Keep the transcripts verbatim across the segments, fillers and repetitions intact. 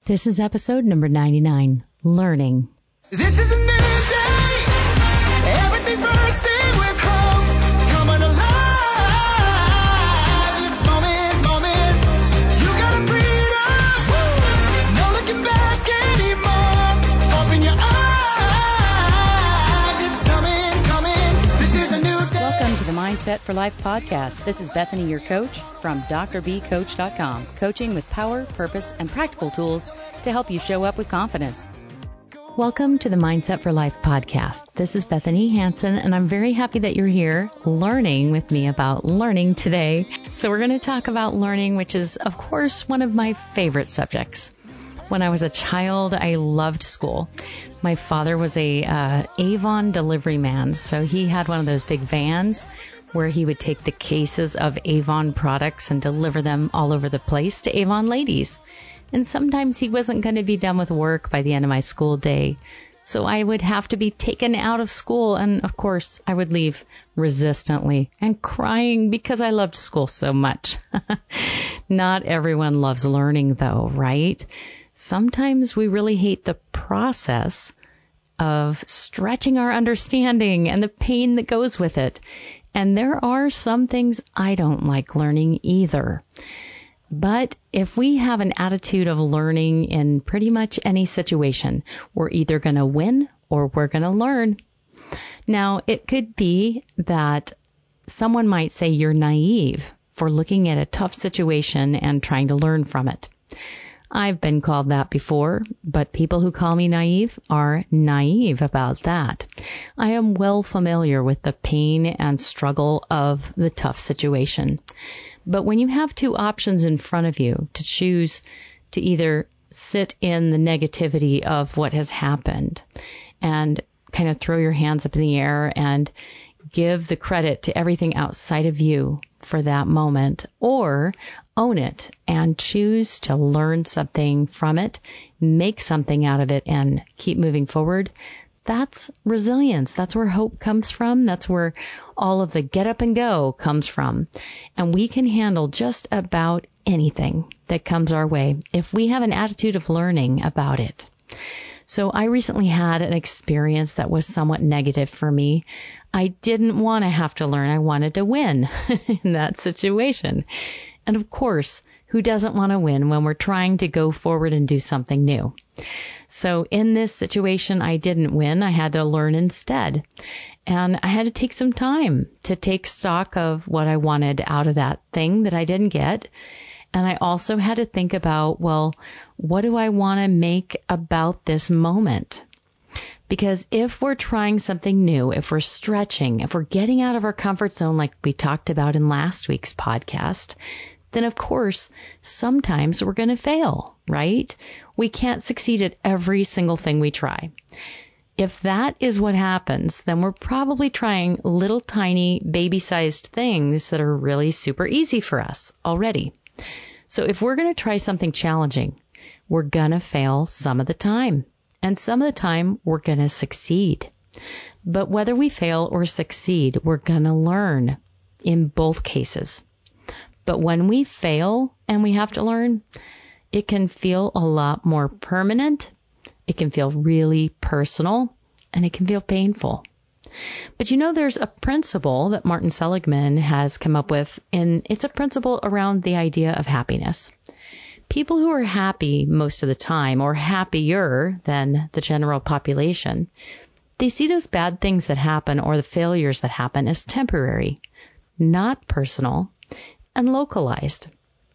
This is episode number ninety-nine, Learning. This is a new day. Everything bursting with hope. Coming alive. This moment, moment. You gotta breathe up. No looking back anymore. Open your eyes. It's coming, coming. This is a new day. Welcome to the Mindset for Life podcast. This is Bethany, your coach from D R B coach dot com. Coaching with power, purpose, and practical tools to help you show up with confidence. Welcome to the Mindset for Life podcast. This is Bethany Hansen, and I'm very happy that you're here learning with me about learning today. So we're going to talk about learning, which is, of course, one of my favorite subjects. When I was a child, I loved school. My father was a uh, Avon delivery man, so he had one of those big vans where he would take the cases of Avon products and deliver them all over the place to Avon ladies. And sometimes he wasn't going to be done with work by the end of my school day. So I would have to be taken out of school. And of course, I would leave resistantly and crying because I loved school so much. Not everyone loves learning, though, right? Sometimes we really hate the process of stretching our understanding and the pain that goes with it. And there are some things I don't like learning either. But if we have an attitude of learning in pretty much any situation, we're either going to win or we're going to learn. Now, it could be that someone might say you're naive for looking at a tough situation and trying to learn from it. I've been called that before, but people who call me naive are naive about that. I am well familiar with the pain and struggle of the tough situation. But when you have two options in front of you to choose to either sit in the negativity of what has happened and kind of throw your hands up in the air and give the credit to everything outside of you for that moment, or own it and choose to learn something from it, make something out of it, and keep moving forward, that's resilience. That's where hope comes from. That's where all of the get up and go comes from. And we can handle just about anything that comes our way if we have an attitude of learning about it. So I recently had an experience that was somewhat negative for me. I didn't want to have to learn. I wanted to win in that situation. And of course, who doesn't want to win when we're trying to go forward and do something new? So in this situation, I didn't win. I had to learn instead. And I had to take some time to take stock of what I wanted out of that thing that I didn't get. And I also had to think about, well, what do I want to make about this moment? Because if we're trying something new, if we're stretching, if we're getting out of our comfort zone like we talked about in last week's podcast, then of course, sometimes we're going to fail, right? We can't succeed at every single thing we try. If that is what happens, then we're probably trying little tiny baby-sized things that are really super easy for us already. So if we're going to try something challenging, we're going to fail some of the time. And some of the time, we're going to succeed. But whether we fail or succeed, we're going to learn in both cases. But when we fail and we have to learn, it can feel a lot more permanent. It can feel really personal, and it can feel painful. But you know, there's a principle that Martin Seligman has come up with, and it's a principle around the idea of happiness. People who are happy most of the time, or happier than the general population, they see those bad things that happen or the failures that happen as temporary, not personal, and localized.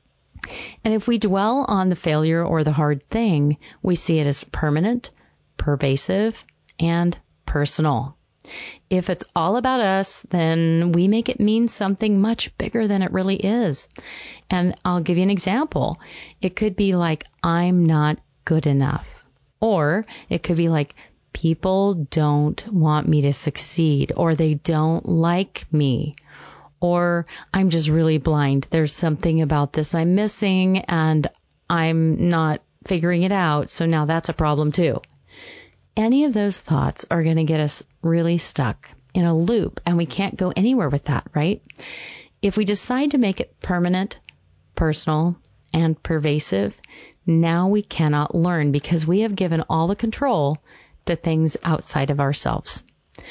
And if we dwell on the failure or the hard thing, we see it as permanent, pervasive, and personal. If it's all about us, then we make it mean something much bigger than it really is. And I'll give you an example. It could be like, I'm not good enough. Or it could be like, people don't want me to succeed, or they don't like me. Or I'm just really blind. There's something about this I'm missing and I'm not figuring it out. So now that's a problem too. Any of those thoughts are going to get us really stuck in a loop, and we can't go anywhere with that, right? If we decide to make it permanent, personal, and pervasive, now we cannot learn because we have given all the control to things outside of ourselves.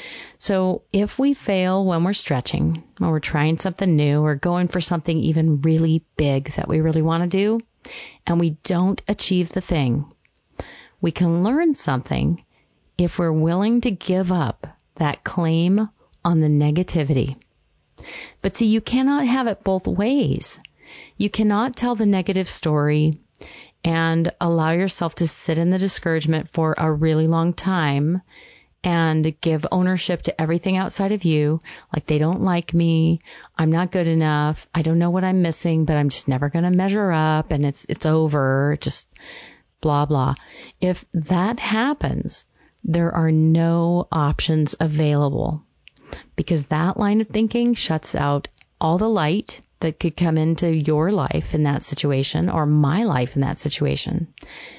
So if we fail when we're stretching, or we're trying something new, or going for something even really big that we really want to do, and we don't achieve the thing, we can learn something if we're willing to give up that claim on the negativity. But see, you cannot have it both ways. You cannot tell the negative story and allow yourself to sit in the discouragement for a really long time and give ownership to everything outside of you, like they don't like me, I'm not good enough, I don't know what I'm missing, but I'm just never going to measure up, and it's it's over, just blah, blah. If that happens, there are no options available, because that line of thinking shuts out all the light that could come into your life in that situation, or my life in that situation.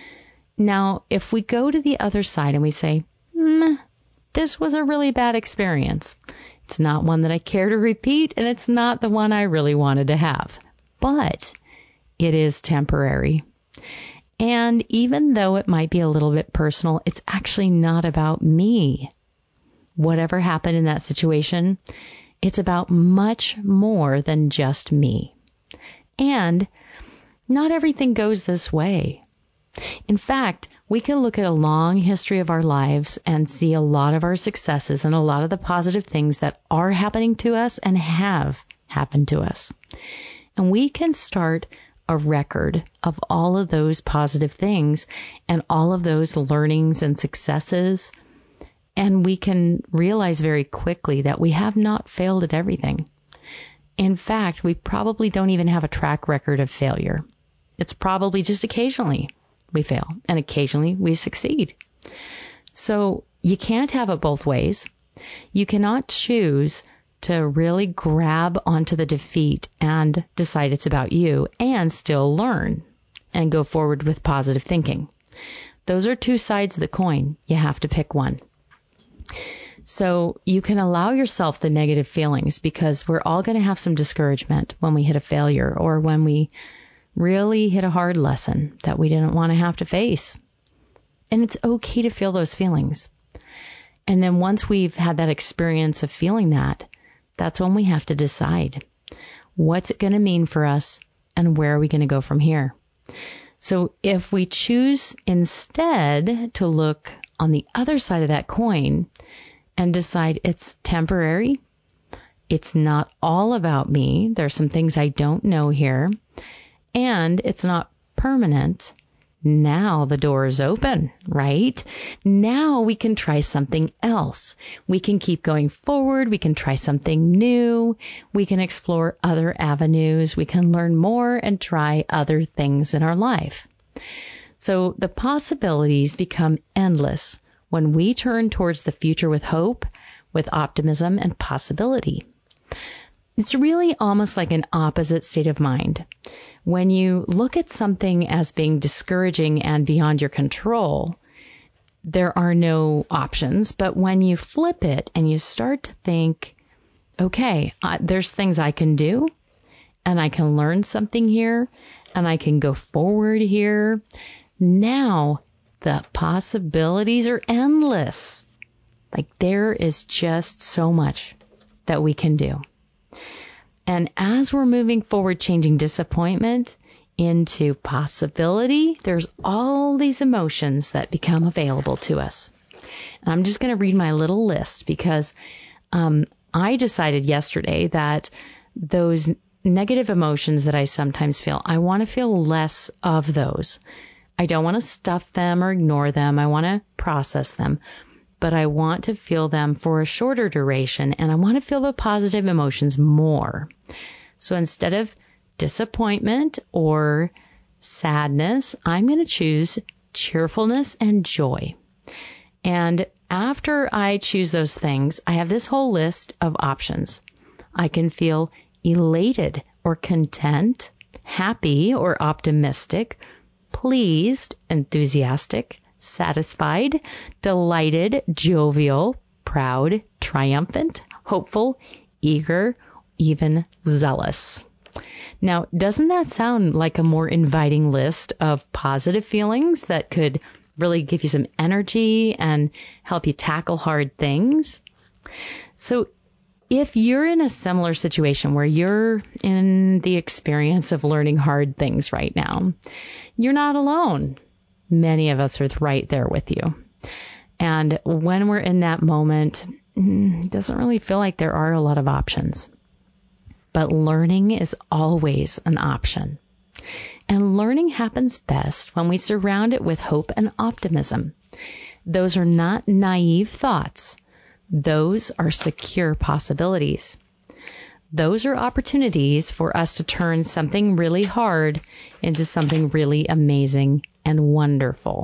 Now, if we go to the other side and we say, hmm, this was a really bad experience. It's not one that I care to repeat, and it's not the one I really wanted to have. But it is temporary. And even though it might be a little bit personal, it's actually not about me. Whatever happened in that situation, it's about much more than just me. And not everything goes this way. In fact, we can look at a long history of our lives and see a lot of our successes and a lot of the positive things that are happening to us and have happened to us. And we can start a record of all of those positive things and all of those learnings and successes. And we can realize very quickly that we have not failed at everything. In fact, we probably don't even have a track record of failure. It's probably just occasionally we fail, and occasionally we succeed. So you can't have it both ways. You cannot choose to really grab onto the defeat and decide it's about you and still learn and go forward with positive thinking. Those are two sides of the coin. You have to pick one. So you can allow yourself the negative feelings, because we're all going to have some discouragement when we hit a failure or when we really hit a hard lesson that we didn't want to have to face. And it's okay to feel those feelings. And then once we've had that experience of feeling that, that's when we have to decide, what's it going to mean for us and where are we going to go from here? So if we choose instead to look on the other side of that coin and decide it's temporary, it's not all about me, there's some things I don't know here, and it's not permanent, now the door is open, right? Now we can try something else. We can keep going forward. We can try something new. We can explore other avenues. We can learn more and try other things in our life. So the possibilities become endless when we turn towards the future with hope, with optimism and possibility. It's really almost like an opposite state of mind. When you look at something as being discouraging and beyond your control, there are no options. But when you flip it and you start to think, okay, uh, there's things I can do, and I can learn something here, and I can go forward here. Now the possibilities are endless. Like, there is just so much that we can do. And as we're moving forward, changing disappointment into possibility, there's all these emotions that become available to us. And I'm just going to read my little list, because um, I decided yesterday that those negative emotions that I sometimes feel, I want to feel less of those. I don't want to stuff them or ignore them. I want to process them. But I want to feel them for a shorter duration, and I want to feel the positive emotions more. So instead of disappointment or sadness, I'm going to choose cheerfulness and joy. And after I choose those things, I have this whole list of options. I can feel elated or content, happy or optimistic, pleased, enthusiastic, satisfied, delighted, jovial, proud, triumphant, hopeful, eager, even zealous. Now, doesn't that sound like a more inviting list of positive feelings that could really give you some energy and help you tackle hard things? So if you're in a similar situation where you're in the experience of learning hard things right now, you're not alone. Many of us are right there with you. And when we're in that moment, it doesn't really feel like there are a lot of options. But learning is always an option. And learning happens best when we surround it with hope and optimism. Those are not naive thoughts. Those are secure possibilities. Those are opportunities for us to turn something really hard into something really amazing and wonderful.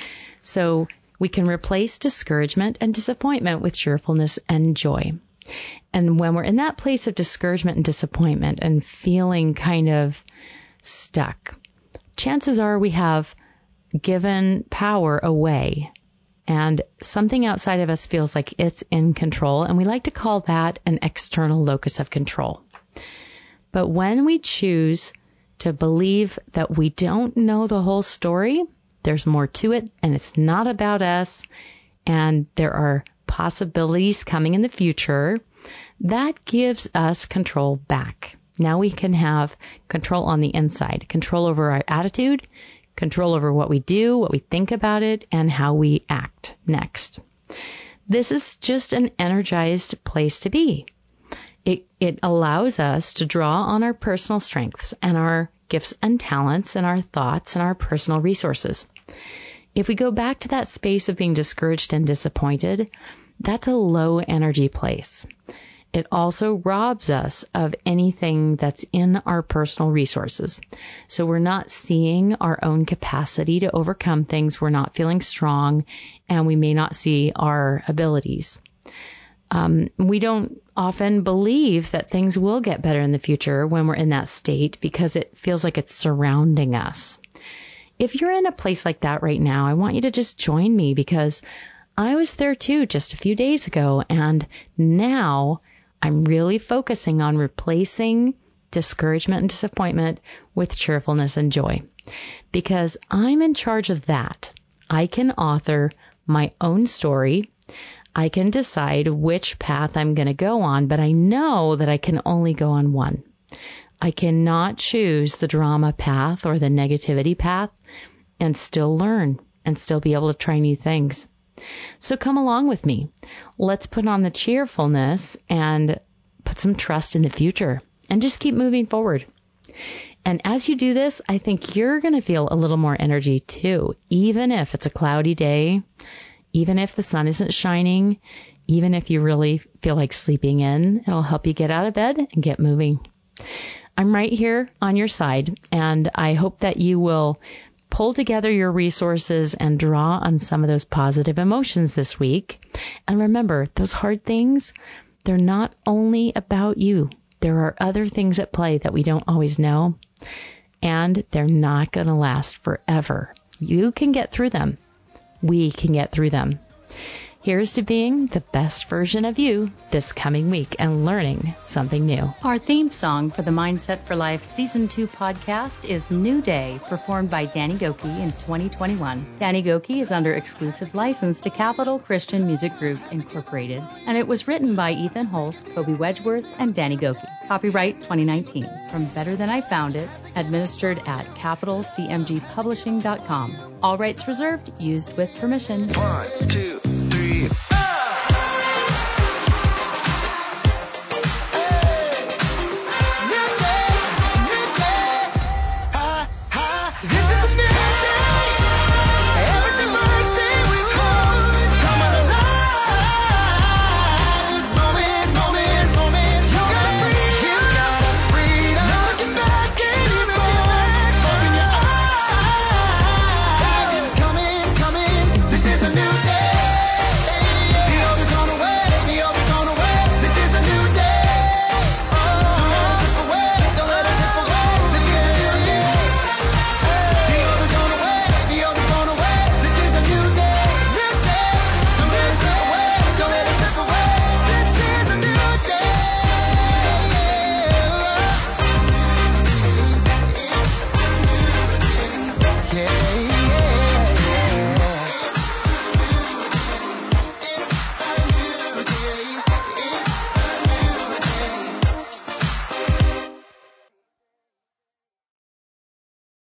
So we can replace discouragement and disappointment with cheerfulness and joy. And when we're in that place of discouragement and disappointment and feeling kind of stuck, chances are we have given power away. And something outside of us feels like it's in control, and we like to call that an external locus of control. But when we choose to believe that we don't know the whole story, there's more to it, and it's not about us, and there are possibilities coming in the future, that gives us control back. Now we can have control on the inside, control over our attitude, control over what we do, what we think about it, and how we act next. This is just an energized place to be. It, it allows us to draw on our personal strengths and our gifts and talents and our thoughts and our personal resources. If we go back to that space of being discouraged and disappointed, that's a low energy place. It also robs us of anything that's in our personal resources. So we're not seeing our own capacity to overcome things. We're not feeling strong, and we may not see our abilities. Um, we don't often believe that things will get better in the future when we're in that state because it feels like it's surrounding us. If you're in a place like that right now, I want you to just join me, because I was there too just a few days ago, and now I'm really focusing on replacing discouragement and disappointment with cheerfulness and joy, because I'm in charge of that. I can author my own story. I can decide which path I'm going to go on, but I know that I can only go on one. I cannot choose the drama path or the negativity path and still learn and still be able to try new things. So come along with me. Let's put on the cheerfulness and put some trust in the future and just keep moving forward. And as you do this, I think you're going to feel a little more energy too, even if it's a cloudy day, even if the sun isn't shining, even if you really feel like sleeping in. It'll help you get out of bed and get moving. I'm right here on your side, and I hope that you will pull together your resources and draw on some of those positive emotions this week. And remember, those hard things, they're not only about you. There are other things at play that we don't always know, and they're not going to last forever. You can get through them. We can get through them. Here's to being the best version of you this coming week and learning something new. Our theme song for the Mindset for Life Season two podcast is New Day, performed by Danny Goki in twenty twenty-one. Danny Goki is under exclusive license to Capital Christian Music Group, Incorporated, and it was written by Ethan Hulse, Kobe Wedgeworth, and Danny Goki. Copyright twenty nineteen. From Better Than I Found It, administered at capital c m g publishing dot com. All rights reserved, used with permission. One, two.